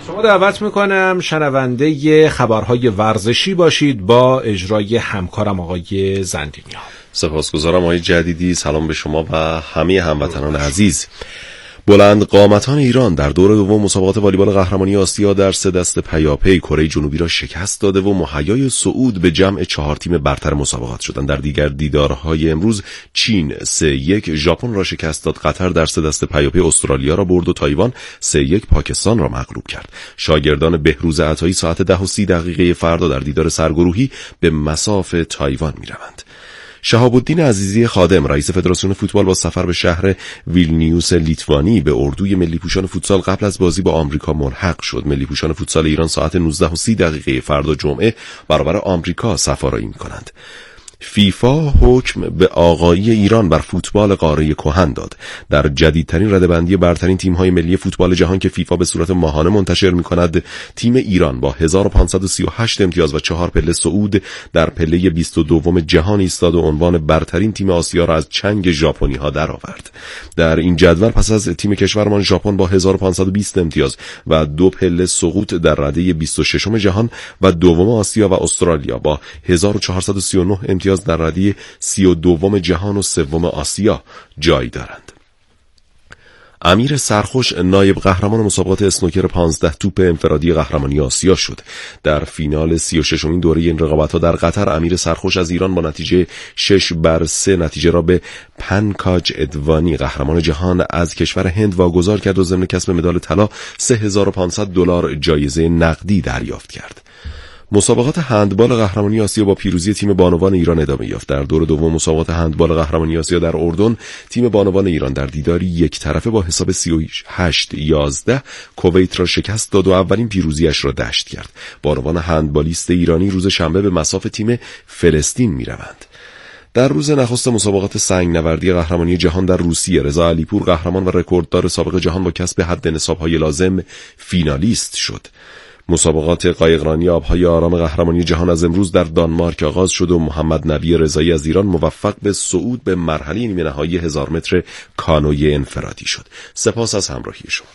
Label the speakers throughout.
Speaker 1: شما دعوت میکنم شنونده خبرهای ورزشی باشید با اجرای همکارم آقای زندینی.
Speaker 2: سپاسگزارم آقای جدیدی. سلام به شما و همه هموطنان عزیز. بلند قامتان ایران در دور دوم مسابقات والیبال قهرمانی آسیا در 3 دست پیاپی کره جنوبی را شکست داده و مهیای صعود به جمع 4 تیم برتر مسابقات شدند. در دیگر دیدارهای امروز چین 3-1 ژاپن را شکست داد، قطر در 3 دست پیاپی استرالیا را برد و تایوان 3-1 پاکستان را مغلوب کرد. شاگردان بهروز عطایی ساعت 10:30 فردا در دیدار سرگروهی به مصاف تایوان می‌روند. شهاب‌الدین عزیزی خادم رئیس فدراسیون فوتبال با سفر به شهر ویلنیوس لیتوانی به اردوی ملی پوشان فوتسال قبل از بازی با آمریکا ملحق شد. ملی پوشان فوتسال ایران ساعت 19:30 فردا جمعه برابر آمریکا سفارایی می‌کنند. فیفا حکم به آقایی ایران بر فوتبال قاره کهن داد. در جدیدترین رده‌بندی برترین تیم‌های ملی فوتبال جهان که فیفا به صورت ماهانه منتشر می‌کند، تیم ایران با 1538 امتیاز و 4 پله صعود در پله 22 جهان ایستاد و عنوان برترین تیم آسیا را از چنگ ژاپنی‌ها درآورد. در این جدول پس از تیم کشورمان ژاپن با 1520 امتیاز و 2 پله سقوط در رده 26 جهان و دوم آسیا و استرالیا با 1439 امتیاز در رده 32 جهان و سوم آسیا جای دارند. امیر سرخوش نایب قهرمان مسابقات اسنوکر 15 توپ انفرادی قهرمانی آسیا شد. در فینال 36مین دوره این رقابت‌ها در قطر امیر سرخوش از ایران با نتیجه 6-3 نتیجه را به پنکاج ادوانی قهرمان جهان از کشور هند واگذار کرد و ضمن کسب مدال طلا $3500 جایزه نقدی دریافت کرد. مسابقات هندبال قهرمانی آسیا با پیروزی تیم بانوان ایران ادامه یافت. در دور دوم مسابقات هندبال قهرمانی آسیا در اردن تیم بانوان ایران در دیداری یک طرفه با حساب 38-11 کویت را شکست داد و اولین پیروزیش را دشت کرد. بانوان هندبالیست ایرانی روز شنبه به مصاف تیم فلسطین می‌روند. در روز نخست مسابقات سنگ نوردی قهرمانی جهان در روسیه رضا علیپور قهرمان و رکورددار سابق جهان با کسب حد نصاب‌های لازم فینالیست شد. مسابقات قایقرانی آبهای آرام قهرمانی جهان از امروز در دانمارک آغاز شد و محمد نبی رضایی از ایران موفق به صعود به مرحله نیمه نهایی 1000 متر کانوی انفرادی شد. سپاس از همراهی شما.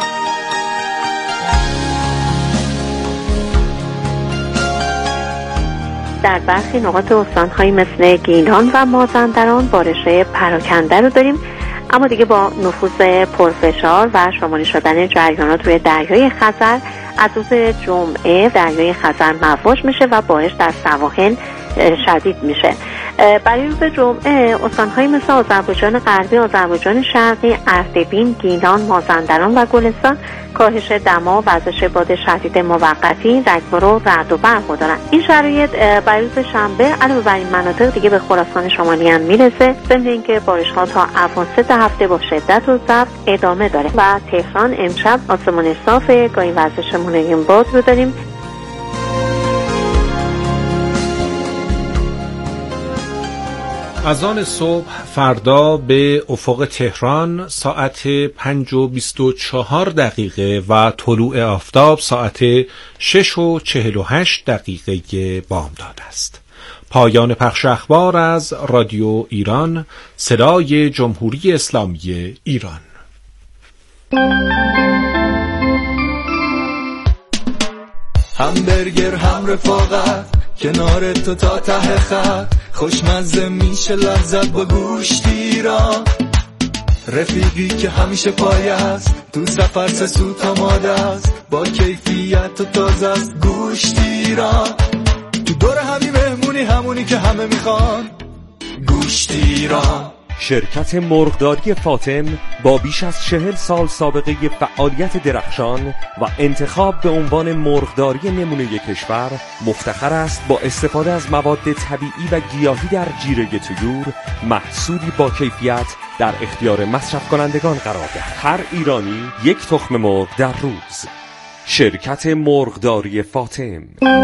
Speaker 3: در برخی نقاط استان‌های مثل گیلان و مازندران بارش پراکنده رو داریم، اما دیگه با نفوذ پرفشار و شمالی شدن جریانات روی دریای خزر از روز جمعه دریای خزر مواج میشه و بارش در سواحل شدید میشه. برای روز جمعه استان‌های مثل آذربایجان غربی، آذربایجان شرقی، اردبیل، گیلان، مازندران و گلستان کاهش دما، وزش باد شدید موقتی، رگبار و رعد و برق دارن. این شرایط برای روز شنبه علاوه بر این مناطق دیگه به خراسان شمالی هم میرسه، ضمن اینکه بارش‌ها تا اواسط هفته با شدت و ضعف ادامه داره و تهران امشب آسمان صاف، گاهی وزش ملایم باد رو داریم.
Speaker 1: از آن صبح فردا به افق تهران ساعت 5:24 و طلوع آفتاب ساعت 6:48 بامداد است. پایان پخش اخبار از رادیو ایران، صدای جمهوری اسلامی ایران.
Speaker 4: همبرگر هم رفاقت کنار تو تا ته خط، خوشمزه میشه لذت با گوشت ایران، رفیقی که همیشه پای است تو سفر سوت آماده است، با کیفیت و تازه است گوشت ایران، تو دور همی مهمونی همونی که همه میخوان، گوشت ایران.
Speaker 5: شرکت مرغداری فاطم با بیش از 40 سال سابقه فعالیت درخشان و انتخاب به عنوان مرغداری نمونه کشور مفتخر است با استفاده از مواد طبیعی و گیاهی در جیره طیور محصولی با کیفیت در اختیار مصرف کنندگان قرار دهد. هر ایرانی یک تخم مرغ در روز. شرکت مرغداری فاطم.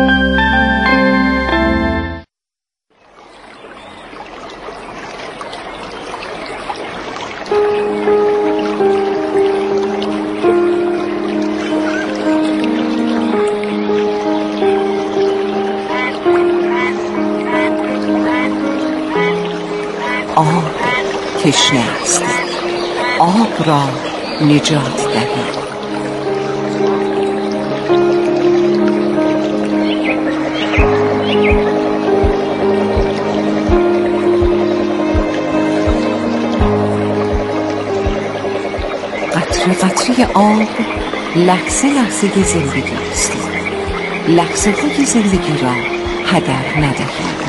Speaker 6: آب تشنه است، آب را نجات دهید. قطره قطره آب لحظه لحظه زندگی است. لحظه های زندگی را هدر ندهید.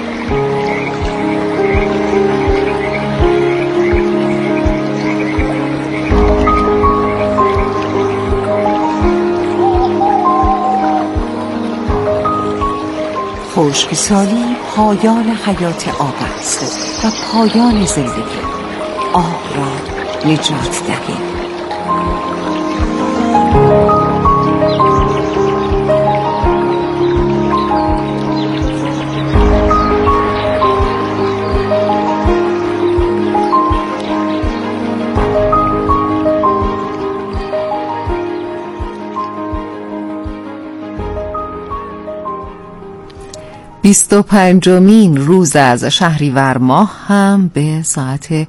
Speaker 6: خشکسالی پایان حیات آب است و پایان زندگی. آب را نجات دهید. بیست و پنجمین روز از شهریور ماه هم به ساعت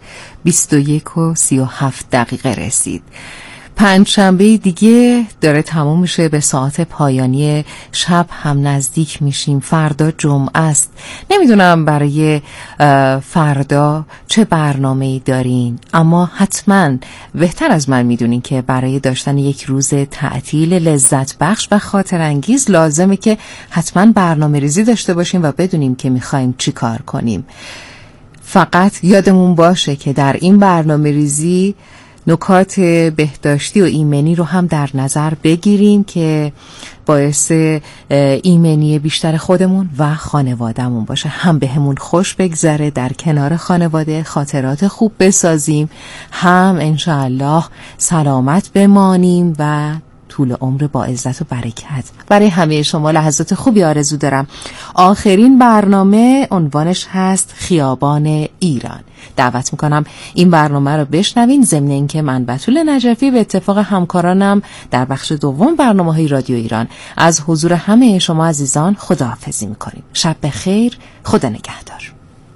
Speaker 6: 21:37 رسید. پنجشنبه دیگه داره تموم میشه، به ساعت پایانی شب هم نزدیک میشیم. فردا جمعه است. نمیدونم برای فردا چه برنامه‌ای دارین، اما حتما بهتر از من میدونین که برای داشتن یک روز تعطیل لذت بخش و خاطر انگیز لازمه که حتما برنامه ریزی داشته باشیم و بدونیم که میخوایم چی کار کنیم. فقط یادمون باشه که در این برنامه ریزی نکات بهداشتی و ایمنی رو هم در نظر بگیریم که باعث ایمنی بیشتر خودمون و خانوادهمون باشه. هم بهمون خوش بگذره، در کنار خانواده خاطرات خوب بسازیم، هم انشاءالله سلامت بمانیم و طول عمر با عزت و برکت. برای همه شما لحظات خوبی آرزو دارم. آخرین برنامه عنوانش هست خیابان ایران. دعوت میکنم این برنامه رو بشنوین، ضمن اینکه من بتول نجفی به اتفاق همکارانم در بخش دوم برنامه‌های رادیو ایران از حضور همه شما عزیزان خداحافظی میکنیم. شب بخیر، خدا نگهدار.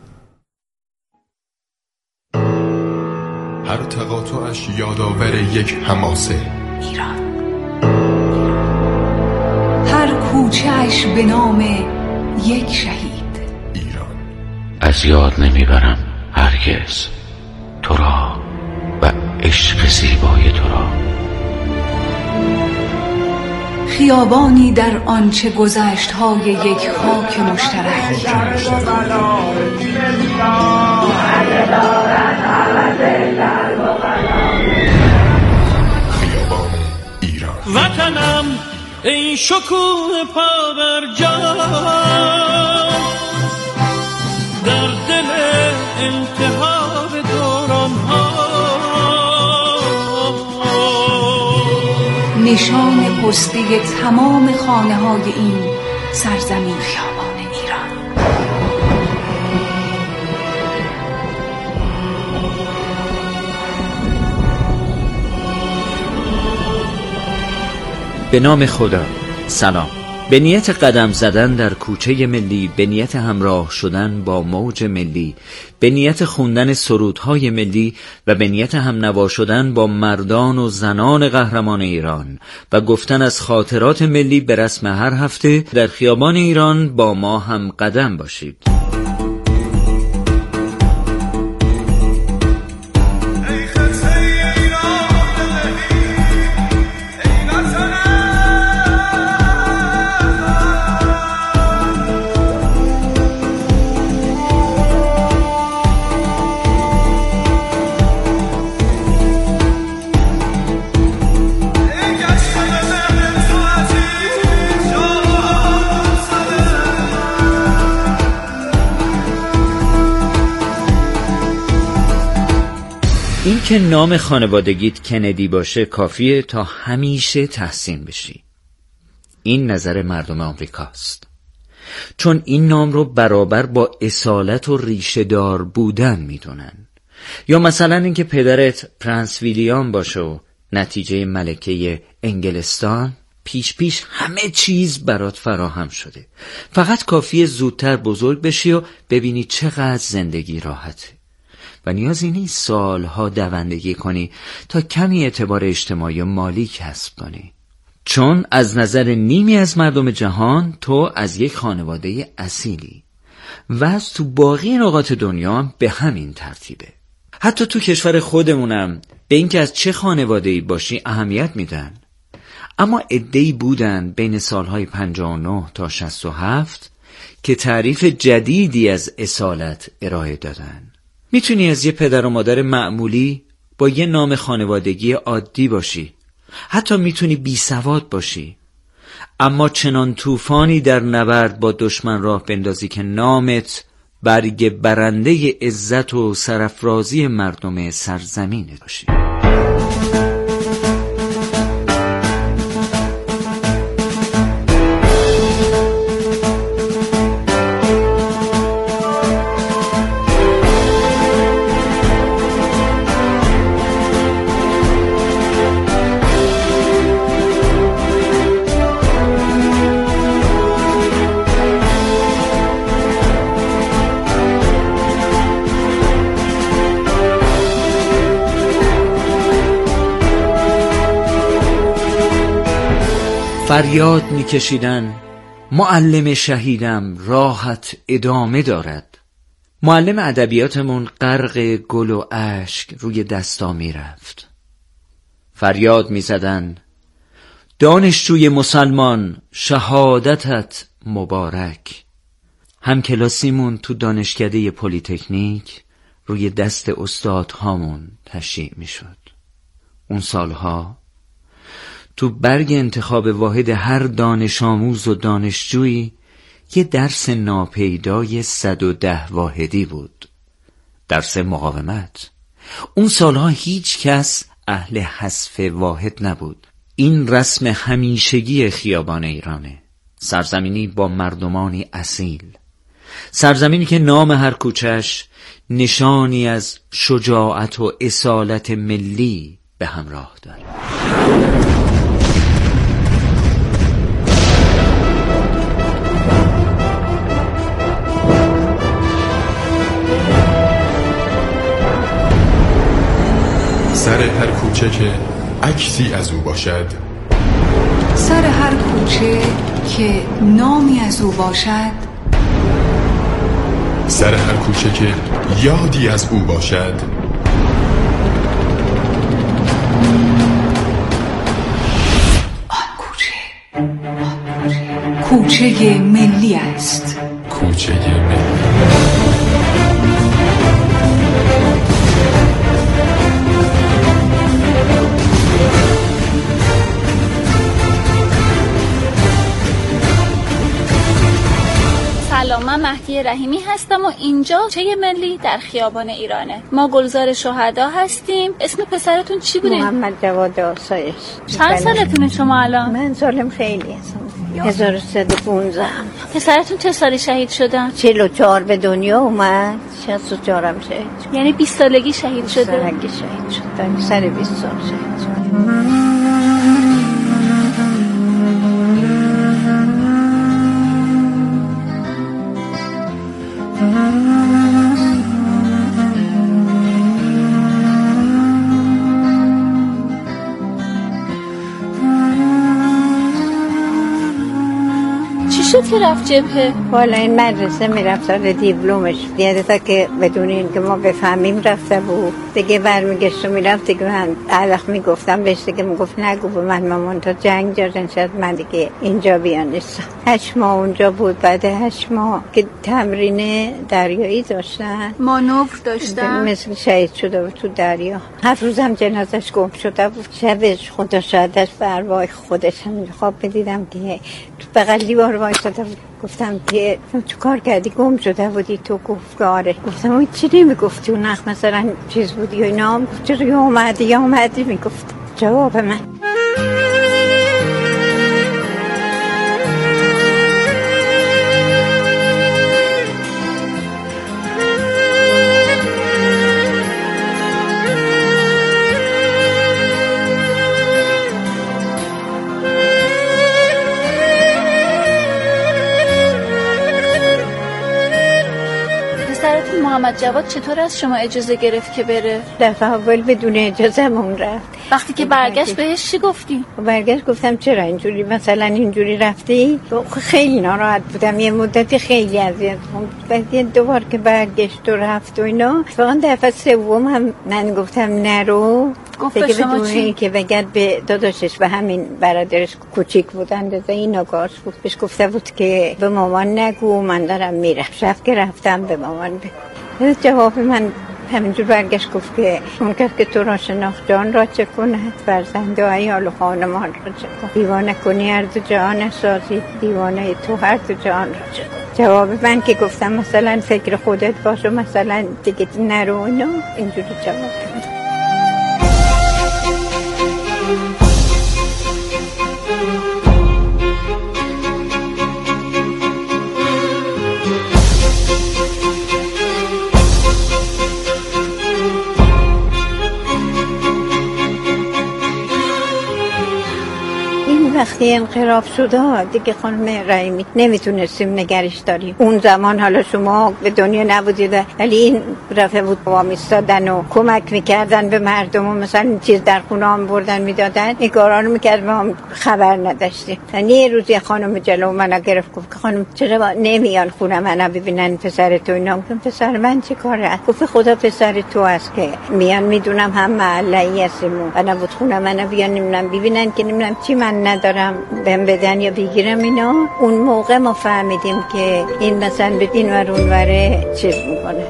Speaker 7: هر تقاطعش یادآور یک حماسه
Speaker 6: ایران، هر کوچه‌اش به نام یک شهید
Speaker 7: ایران.
Speaker 8: از یاد نمیبرم هرگز تو را و عشق زیبای تو را.
Speaker 6: خیابانی در آنچه گذشت های یک خاک مشترک.
Speaker 7: خیابان ایران.
Speaker 9: وطنم ای شکوه پابرجا، در دل التهاب دوران ها،
Speaker 6: نشان پستی تمام خانه های این سرزمین خیابان ایران.
Speaker 10: به نام خدا. سلام. به نیت قدم زدن در کوچه ملی، به نیت همراه شدن با موج ملی، به نیت خوندن سرودهای ملی و به نیت همنوا شدن با مردان و زنان قهرمان ایران و گفتن از خاطرات ملی به رسم هر هفته در خیابان ایران با ما هم قدم باشید. این که نام خانوادگیت کندی باشه کافیه تا همیشه تحسین بشی. این نظر مردم آمریکاست، چون این نام رو برابر با اصالت و ریشه دار بودن میدونن. یا مثلا اینکه پدرت پرنس ویلیام باشه و نتیجه ملکه انگلستان، پیش همه چیز برات فراهم شده. فقط کافیه زودتر بزرگ بشی و ببینی چقدر زندگی راحته و نیازی نیست سالها دوندگی کنی تا کمی اعتبار اجتماعی و مالی کسب کنی، چون از نظر نیمی از مردم جهان تو از یک خانواده اصیلی و از تو باقی نقاط دنیا به همین ترتیبه. حتی تو کشور خودمونم به اینکه از چه خانواده‌ای باشی اهمیت میدن. اما عده‌ای بودن بین سالهای 59 تا 67 که تعریف جدیدی از اصالت ارائه دادن. میتونی از یه پدر و مادر معمولی با یه نام خانوادگی عادی باشی، حتی میتونی بی سواد باشی، اما چنان طوفانی در نبرد با دشمن راه بندازی که نامت برگ برنده عزت و سرافرازی مردم سرزمینت باشی. فریاد میکشیدن معلم شهیدم راحت ادامه دارد. معلم ادبیاتمون غرق گل و اشک روی دستا میرفت. فریاد میزدن دانشجوی مسلمان شهادتت مبارک. هم کلاسیمون تو دانشکده پلی‌تکنیک روی دست استادهامون تشییع میشد. اون سالها تو برگ انتخاب واحد هر دانش آموز و دانشجویی یه درس ناپیدای 110 واحدی بود. درس مقاومت. اون سالها هیچ کس اهل حذف واحد نبود. این رسم همیشگی خیابان ایرانه. سرزمینی با مردمانی اصیل. سرزمینی که نام هر کوچش نشانی از شجاعت و اصالت ملی به همراه داره.
Speaker 7: سر هر کوچه که عکسی از او باشد،
Speaker 11: سر هر کوچه که نامی از او باشد،
Speaker 7: سر هر کوچه که یادی از او باشد،
Speaker 11: کوچه ملی است.
Speaker 7: کوچه ملی.
Speaker 12: سلام، من مهدی رحیمی هستم و اینجا کوچه ملی در خیابان ایرانه. ما گلزار شهدا هستیم. اسم پسرتون چی بوده؟
Speaker 13: محمد جواد آسایش.
Speaker 12: چند سالتونه شما الان؟
Speaker 13: من سالم خیلی هستم. 1315.
Speaker 12: پسرتون چه سالی شهید شدن؟
Speaker 13: 44 به دنیا اومد، 64 هم شهید شد.
Speaker 12: یعنی 20 سالگی شهید شده؟
Speaker 13: 20 سالگی شهید شد. سر 20 سال شهید شد.
Speaker 12: که رفت جبهه؟
Speaker 13: والا این مدرسه میرفت سال دیپلمش، یعنی تا که بدون این که ما بفهمیم رفته بود دیگه. برمیگشت و میرفت دیگه. من علق میگفتم بهش دیگه میگفت نگو به من مامان تا جنگ جارن شد من دیگه اینجا بیان نیستم. 8 ماه اونجا بود. بعد 8 ماه که تمرین دریایی داشتن،
Speaker 12: مانور داشتن،
Speaker 13: مثل شهید شده بود تو دریا. 7 روزم جنازش گم شده بود. شبش خدا شاهدش به ارواح خودش هم خواب بدیدم که تو بغل دیوار وایساده بود. گفتم که تو کار کردی گم شده بودی؟ تو گفت آره. گفتم اون چی نمیگفتی اون وقت مثلا چیز بودی یا اینا؟ گفت چرا اومدی میگفت جواب من.
Speaker 12: محمد جواد چطور از شما اجازه گرفت که بره؟
Speaker 13: دفعه اول بدون اجازه مون رفت.
Speaker 12: وقتی که برگشت بهش چی گفتی؟
Speaker 13: برگشت گفتم چرا اینجوری مثلا اینجوری رفتی؟ خیلی ناراحت بودم، یه مدتی خیلی اذیت شدم. بعد دوبار که برگشت و رفت و اینا، واقعا دفعه سوم هم من گفتم نرو.
Speaker 12: گفت به شما چی؟
Speaker 13: که بگرد به داداشش و همین برادرش کوچیک بودن ده این آگاهش بود. بهش گفته بود که به مامان نگو من دارم میرم. شب که رفتم به مامان بگو. جواب من همینجور برگشت گفت که اون کس که تو را شناخت جان را چه کند، فرزند و عیال و خانمان را چه کند، دیوانه کنی هر دو جهان سازی، دیوانه تو هر دو جهان را چه کند. جواب من که گفتم مثلا فکر خودت باش و مثلا دیگه نرو اینا، اینجوری جواب داد. وقتی انقلاب شده دیگه خانم رحیمی نمیتونستیم نگرش داریم. اون زمان حالا شما به دنیا نبودید ولی این رفته بود وامیستادن و کمک میکردن به مردم و مثلا چیز در خونه هم بردن میدادن، نگاران میکرد ما هم خبر نداشتیم. یعنی یه روزی خانم جلو منو گرفت گفت که خانم چرا نمیان خونه منو ببینن پسر تو اینا؟ گفتم پسر من چه کاره؟ گفت خدا پسر تو است که میان، میدونم هم محله‌ای هستیم و نبود خونه منو بیان نمیدونم ببینن که نمیدونم چی من ندارم بهم بدن یا بگیرم اینا. اون موقع ما فهمیدیم که این مثلا به این ور اون وره چیز میکنه.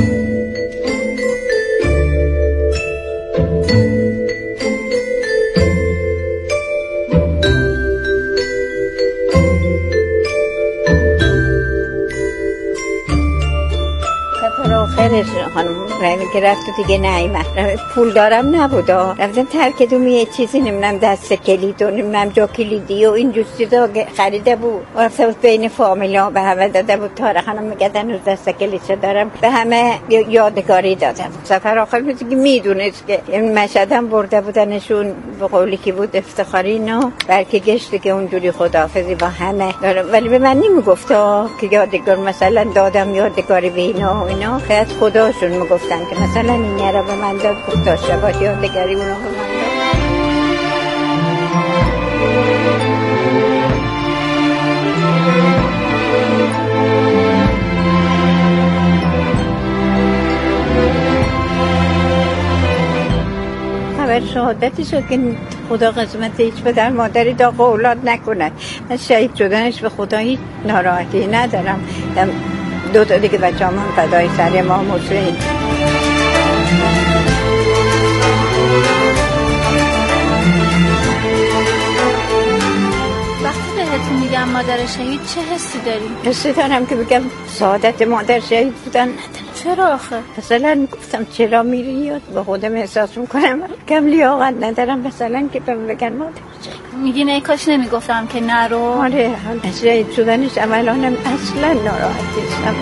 Speaker 13: آخرش خانم رحیمی که رفت و دیگه نایمد، پول دارم نبودا، رفتم ترکدوم یه چیزی نمیدونم دست کلید و نمیدونم جا کلیدی و این جور چیزا خریده بود و رفته بود بین فامیلا به همه داده بود. تاره خانم میگدن روز دست کلیدشو دارم به همه یادگاری دادم. سفر آخر بود که میدونست که این مشهدم برده بودنشون به قولی که بود افتخاری نه بلکه گشت که اونجوری خداحافظی با همه دارم، ولی به من نمیگفتا که یادگار مثلا دادم یادگاری به اینا و اینا. از خداشون میگفتن که مثلا این یه را به من داد، گفت تا شبات یادگاری اونو به من داد. خبر شهادتی شد که خدا قسمت هیچ پدر مادری داغ اولاد نکند. من شهید شدنش به خدا هیچ ناراحتی ندارم. دو تا دیگه بچه همون فدای سر امام حسین.
Speaker 12: وقتی بهتون میگم مادر شهید چه حسی داری؟
Speaker 13: حسی دارم که بگم سعادت مادر شهید بودن ندارم.
Speaker 12: چرا آخه؟
Speaker 13: مثلا گفتم چرا میری یاد به خودم احساس میکنم کم لیاقت ندارم مثلا که بگن مادر
Speaker 12: میگی نه کاش نمیگفتم که نرو.
Speaker 13: آره شهید شدنش عملانم اصلا ناراحت نیستم.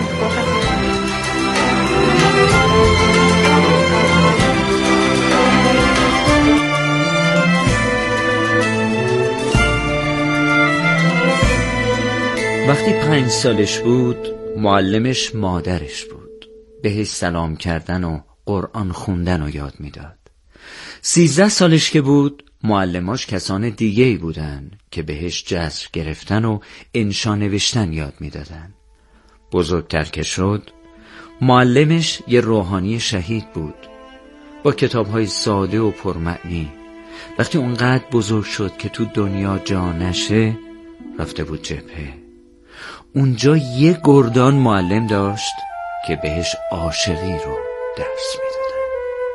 Speaker 10: وقتی 5 سالش بود معلمش مادرش بود، بهش سلام کردن و قرآن خوندن رو یاد میداد. 13 سالش که بود معلماش کسان دیگه‌ای بودن که بهش جذر گرفتن و انشا نوشتن یاد میدادن. بزرگتر که شد معلمش یه روحانی شهید بود با کتاب‌های ساده و پرمعنی. وقتی اونقدر بزرگ شد که تو دنیا جا نشه رفته بود جبهه. اونجا یه گردان معلم داشت که بهش عاشقی رو درس میدادن.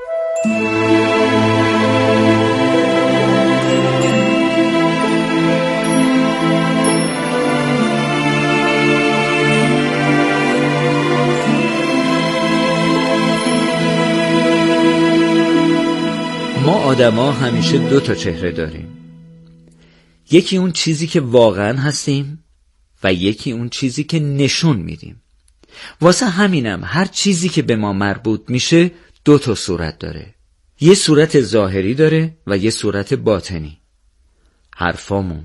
Speaker 10: ما آدما همیشه 2 تا چهره داریم، یکی اون چیزی که واقعا هستیم و یکی اون چیزی که نشون میدیم. واسه همینم هر چیزی که به ما مربوط میشه 2 تا صورت داره، یه صورت ظاهری داره و یه صورت باطنی. حرفامون،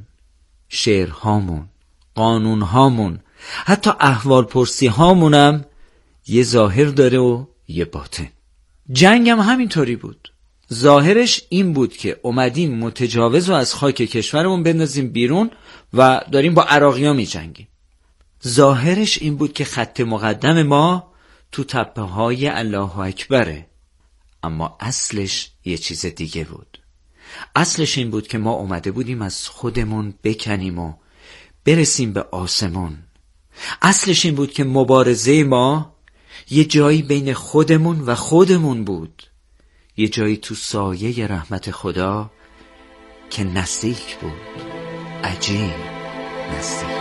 Speaker 10: شعرهامون، قانونهامون، حتی احوال پرسی هامونم یه ظاهر داره و یه باطن. جنگ هم همینطوری بود. ظاهرش این بود که اومدیم متجاوز رو از خاک کشورمون بندازیم بیرون و داریم با عراقی‌ها می جنگیم. ظاهرش این بود که خط مقدم ما تو تپه های الله اکبره. اما اصلش یه چیز دیگه بود. اصلش این بود که ما اومده بودیم از خودمون بکنیم و برسیم به آسمون. اصلش این بود که مبارزه ما یه جایی بین خودمون و خودمون بود، یه جایی تو سایه رحمت خدا که نزدیک بود، عجیب نزدیک.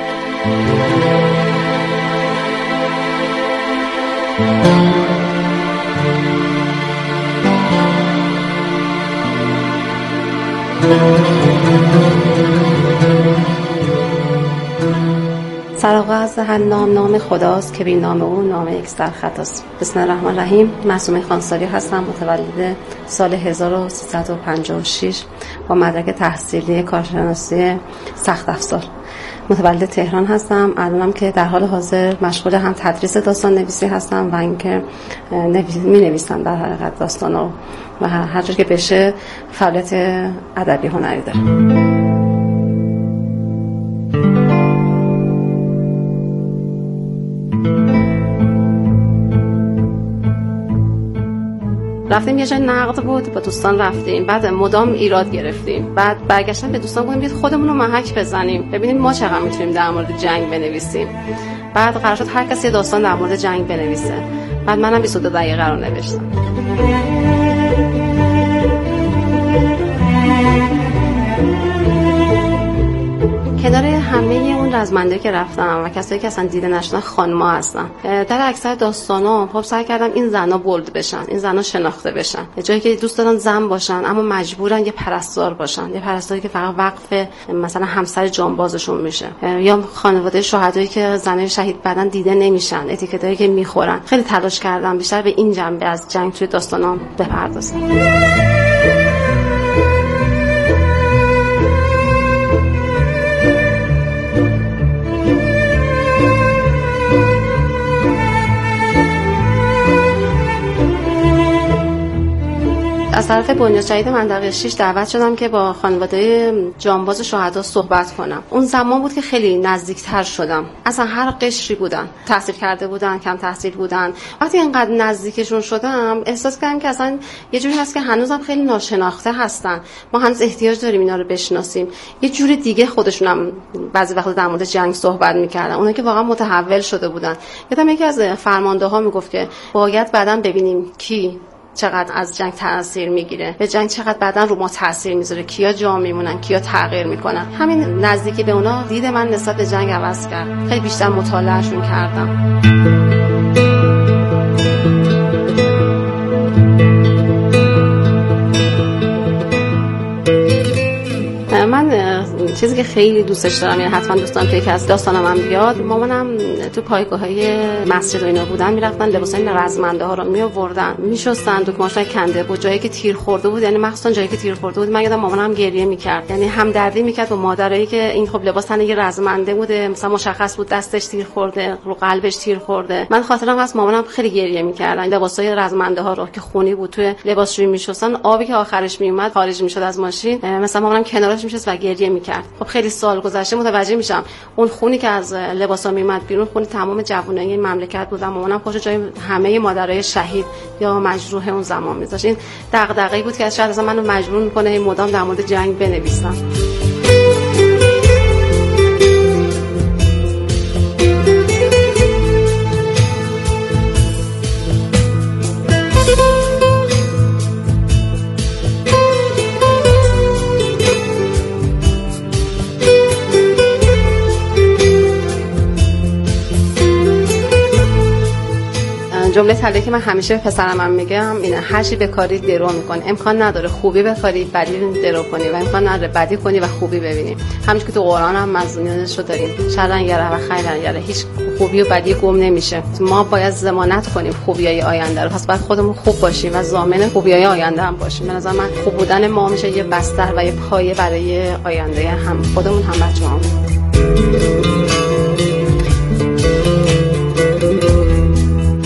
Speaker 14: سراغ از هر نام خداست که بی نام او نام یک در خطاست. بسم الله الرحمن الرحیم. معصومه خانساری هستم، متولد سال 1356 با مدرک تحصیلی کارشناسی سخت افزار. متولد تهران هستم. الانم که در حال حاضر مشغول هم تدریس داستان نویسی هستم و اینکه می نویسم در حقیقت داستانا و هر جور که بشه فعالیت ادبی هنری دارم. رفتیم یه جای نقد بود، با دوستان رفتیم، بعد مدام ایراد گرفتیم، بعد برگشتم به دوستان گفتیم بیاید خودمون رو محک بزنیم ببینیم ما چقدر میتونیم در مورد جنگ بنویسیم. بعد قرار شد هر کسی داستان در مورد جنگ بنویسه. بعد منم 22 دقیقه رو نوشتم. کنار همه اون رزمنده که رفتم و کسایی که اصلا دیده نشدن خانم‌ها هستن، در اکثر داستانا خب سعی کردم این زنا بولد بشن، این زنا شناخته بشن. جایی که دوست دارن زن باشن اما مجبورن یه پرستار باشن، یه پرستاری که فقط وقف مثلا همسر جانبازشون میشه، یا خانواده شهدایی که زنای شهید بعدن دیده نمیشن، اتیکتایی که میخورن. خیلی تلاش کردم بیشتر به این جنبه از جنگ توی داستانا بپردازم. از طرف بنیاد جدید منطقه 6 دعوت شدم که با خانواده جانباز شهدا صحبت کنم. اون زمان بود که خیلی نزدیکتر شدم. اصلا هر قشری بودن، تحصیل کرده بودن، کم تحصیل بودن. وقتی اینقدر نزدیکشون شدم احساس کردم که اصلا یه جوری هست که هنوزم خیلی ناشناخته هستن. ما هنوز احتیاج داریم اینا رو بشناسیم. یه جوری دیگه خودشونم بعضی وقتا در مورد جنگ صحبت می‌کردن. اونایی که واقعا متحول شده بودن. یادم یکی از فرمانده‌ها میگفت که باید بعداً ببینیم کی چقدر از جنگ تاثیر میگیره، به جنگ چقدر بعداً رو ما تاثیر میذاره، کیا جا میمونن، کیا تغییر میکنن. همین نزدیکی به اونا دید من نسبت به جنگ عوض کرد. خیلی بیشتر مطالعهشون کردم. من چیزی که خیلی دوستش دارم، یعنی حتما دوست دارم که یکی از داستانم هم بیاد. مامانم تو پایگاه‌های مسجد و اینا بودن، میرفتن لباسای رزمنده ها رو میآوردن، میشستن، دکمه‌اش کنده بود، جایی که تیر خورده بود، یعنی مخصوصا جایی که تیر خورده بود. من یادم مامانم گریه میکرد، یعنی همدردی میکرد با مادرایی که این خب لباس تن یه رزمنده بوده، مثلا مشخص بود دستش تیر خورده، رو قلبش تیر خورده. من خاطرم هست مامانم خیلی گریه میکردن لباسای رزمنده ها رو که خونی بود، توی لباسشویی میشستن، آبی که آخرش میومد خارج میشد از ماشین، مثلا مامانم کنارش میشست و گریه میکرد. خب خیلی سال گذشته متوجه میشم اون خونی که از لباسا میومد بیرون خون تمام جوانای این مملکت بود. مامانم خوش جای همه مادرای شهید یا مجروح اون زمان میذاشت. این دغدغه‌ای بود که شاید اصلا منو مجبور میکنه این مدام در مورد جنگ بنویسم. جمله طلایی که من همیشه به پسرم میگم اینه: هر چی بکاری درو میکنه. امکان نداره خوبی بکاری بدی درو کنی و امکان نداره بدی کنی و خوبی ببینی. همونش که تو قرآن هم مضمونش رو داریم: شرن یره و خیرن یره. هیچ خوبی و بدی گم نمیشه. ما باید ضمانت کنیم خوبیای آینده رو. پس باید خودمون خوب باشیم و ضامن خوبیای آینده هم باشیم. به نظر من خوب بودن ما میشه یه بستر و یه پایه برای آینده هم خودمون هم بچه‌هامون.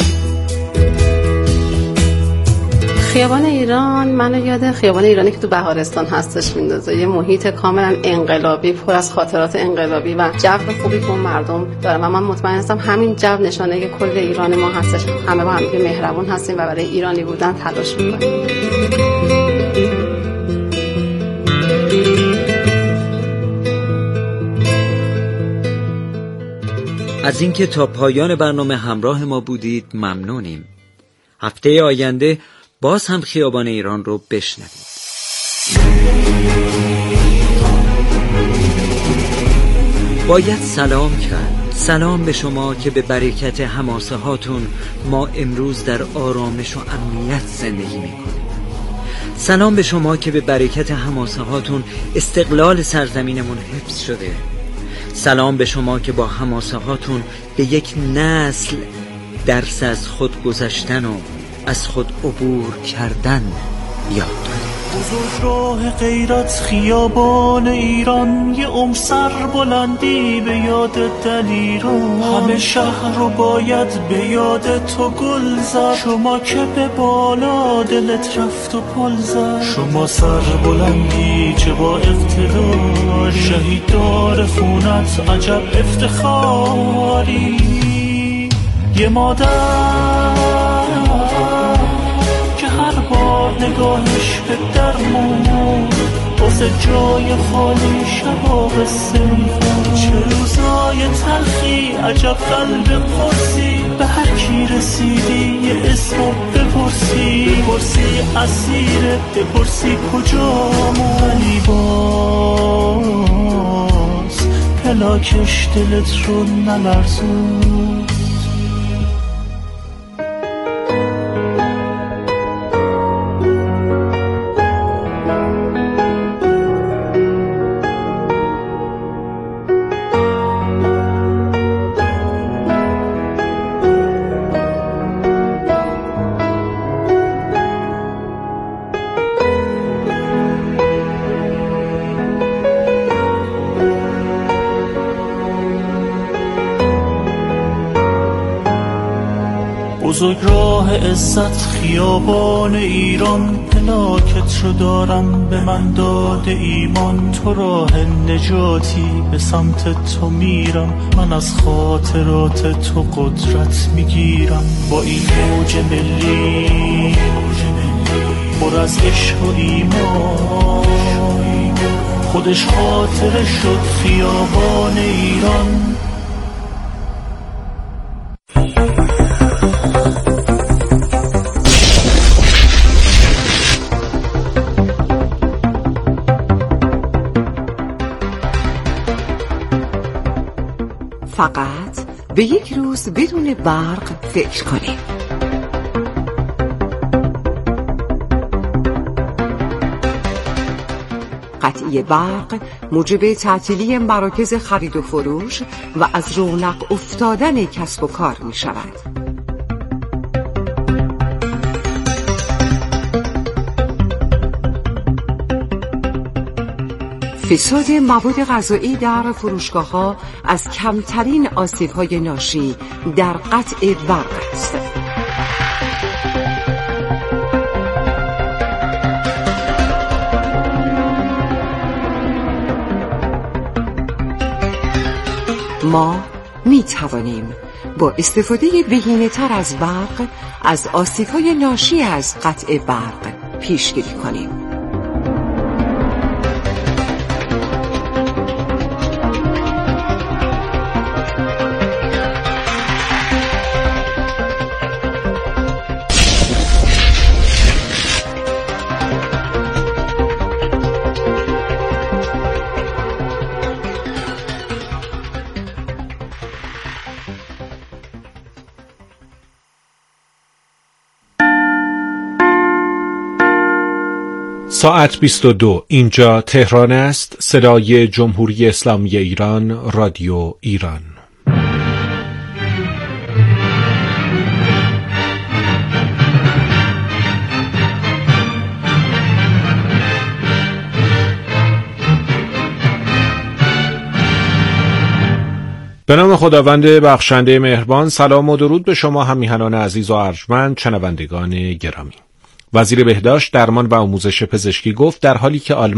Speaker 14: خیابان ایران منو یاد خیابان ایرانی که تو بهارستان هستش میندازه. یه محیط کاملا انقلابی، پر از خاطرات انقلابی و جو خوبی که اون مردم داره و من مطمئن هستم همین جو نشانه کل ایران ما هستش. همه با هم مهربون هستیم و برای ایرانی بودن تلاش میکنیم.
Speaker 10: از اینکه تا پایان برنامه همراه ما بودید ممنونیم. هفته آینده باز هم خیابان ایران رو بشنوید. باید سلام کرد. سلام به شما که به برکت حماسه هاتون ما امروز در آرامش و امنیت زندگی میکنیم. سلام به شما که به برکت حماسه هاتون استقلال سرزمینمون حفظ شده. سلام به شما که با حماسه هاتون به یک نسل درس از خود گذشتن و از خود عبور کردن یاد دارید.
Speaker 9: بزرگ راه غیرت خیابان ایران، یه عمر سر بلندی به یاد دلیران. همه شهر رو باید به یاد تو گل زد، شما که به بالا دلت رفت و پل زد. شما سر بلندی چه با اقتدار، شهیددار خونت عجب افتخاری. یه مادر که هر بار نگاهش به در مون، واسه جای خالی شبا قصه میخون. چه روزای تلخی عجب قلب قرصی، به هر کی رسیدی یه اسمو بپرسی اسیرت، بپرسی کجامون. ولی باز پلاکش دلت رو نلرزون. بزرگ راه عزت خیابان ایران، پلاکت رو دارم به من داده ایمان. تو راه نجاتی به سمت تو میرم، من از خاطرات تو قدرت میگیرم. با این موج ملی پر از عشق و ایمان، خودش خاطره شد خیابان ایران.
Speaker 15: فقط به یک روز بدون برق فکر کنید. قطعی برق موجب تعطیلی مراکز خرید و فروش و از رونق افتادن کسب و کار می شود. فساد مواد غذایی در فروشگاه‌ها از کمترین آسیب‌های ناشی در قطع برق است. ما می توانیم با استفاده بهینه‌تر از برق از آسیب‌های ناشی از قطع برق پیشگیری کنیم.
Speaker 1: ساعت 22 اینجا تهران است. صدای جمهوری اسلامی ایران، رادیو ایران. به نام خداوند بخشنده مهربان. سلام و درود به شما همیهنان عزیز و ارجمند، شنوندگان گرامی. وزیر بهداشت، درمان و آموزش پزشکی گفت در حالی که